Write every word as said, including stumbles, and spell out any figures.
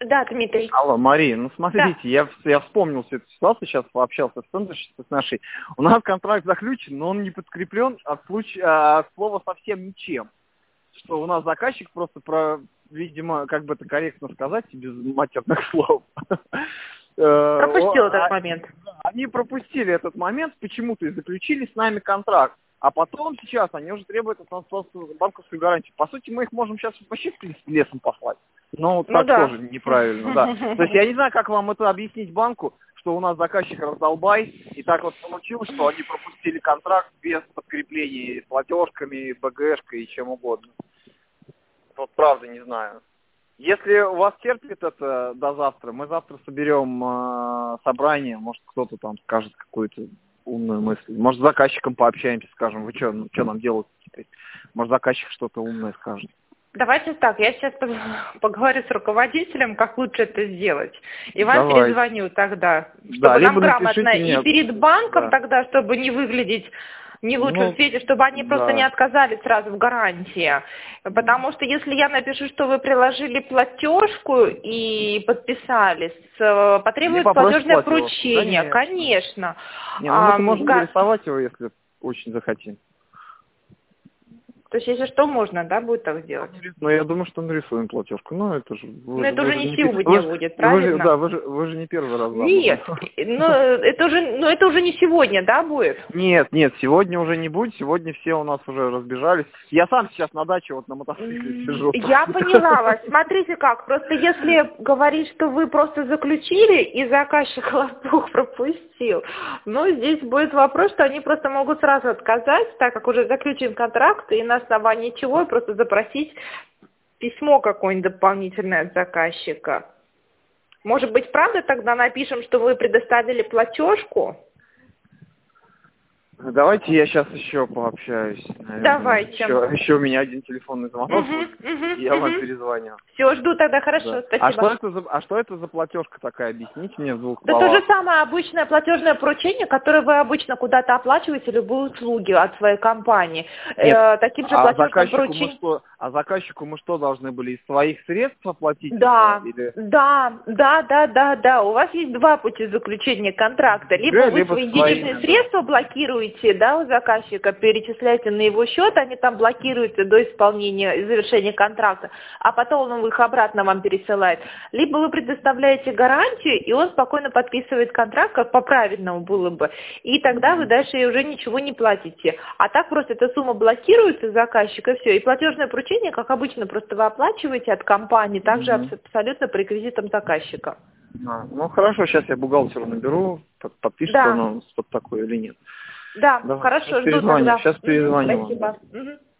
Да, Дмитрий. Алло, Мария, ну смотрите, Да. я, я вспомнил всю эту ситуацию, сейчас пообщался с тендерщицей, с нашей. У нас контракт заключен, но он не подкреплен от, случ... от слова совсем ничем. Что у нас заказчик просто про, видимо, как бы это корректно сказать, без матерных слов. Пропустил этот момент. Они пропустили этот момент, почему-то и заключили с нами контракт. А потом сейчас они уже требуют от нас просто банковскую гарантию. По сути, мы их можем сейчас вообще в принципе лесом послать. Но Ну так да. тоже неправильно, да. То есть я не знаю, как вам это объяснить банку, что у нас заказчик раздолбай, и так вот получилось, что они пропустили контракт без подкреплений платежками, БГшкой и чем угодно. Вот правда не знаю. Если у вас терпит это до завтра, мы завтра соберем э, собрание, может кто-то там скажет какую-то умную мысль. Может с заказчиком пообщаемся, скажем, вы что, ну, что нам делать теперь? Может заказчик что-то умное скажет. Давайте так, я сейчас поговорю с руководителем, как лучше это сделать. И вам Давай. перезвоню тогда, чтобы Да, нам либо грамотно напишите и мне. перед банком Да. тогда, чтобы не выглядеть не в лучшем Ну, свете, чтобы они просто да. не отказали сразу в гарантии. Потому что если я напишу, что вы приложили платежку и подписались, потребуется платежное платеж. поручение, Конечно. конечно. Не, ну мы А, можем га- нарисовать его, если очень захотим. То есть, если что, можно, да, будет так сделать? Ну, я думаю, что нарисуем платежку. Ну, это же... Но Вы, это вы уже же не не, сегодня вы, же- будет, вы же, правильно? да, вы же, вы же не первый раз замужем. Нет, но это уже, но это уже не сегодня, да, будет? Нет, нет, сегодня уже не будет, сегодня все у нас уже разбежались. Я сам сейчас на даче вот на мотоцикле сижу. Я поняла вас. Смотрите как, просто если говорить, что вы просто заключили, и заказчик вас Бог пропустил, ну, здесь будет вопрос, что они просто могут сразу отказать, так как уже заключен контракт, и на основании чего просто запросить письмо какое-нибудь дополнительное от заказчика. Может быть, правда тогда напишем, что вы предоставили платежку? Давайте я сейчас еще пообщаюсь, наверное. Давайте. Еще, еще у меня один телефонный звонок Угу, будет, угу, и я вам угу. перезвоню. Все, жду тогда, хорошо, Да. спасибо. А что это за, а что это за платежка такая? Объясните мне в двух Да то словах. же самое обычное платежное поручение, которое вы обычно куда-то оплачиваете любые услуги от своей компании. Нет, Э, таким же а платежным заказчику мы поручением. что, а заказчику мы что должны были из своих средств оплатить? Да, это, или... да, да, да, да, да. У вас есть два пути заключения контракта. Либо вы либо свои своими, денежные да. средства блокируете, да, у заказчика, перечисляете на его счет, они там блокируются до исполнения и завершения контракта, а потом он их обратно вам пересылает. Либо вы предоставляете гарантию, и он спокойно подписывает контракт, как по-правильному было бы, и тогда вы дальше уже ничего не платите. А так просто эта сумма блокируется заказчика, и все. И платежное поручение, как обычно, просто вы оплачиваете от компании, также Мгм. абсолютно по реквизитам заказчика. А, ну хорошо, сейчас я бухгалтеру наберу, под- подпишет Да. он под такое или нет. Да, Давай, хорошо, сейчас жду перезвоню, тогда. сейчас Мгм, перезвоню вам. спасибо. Мгм.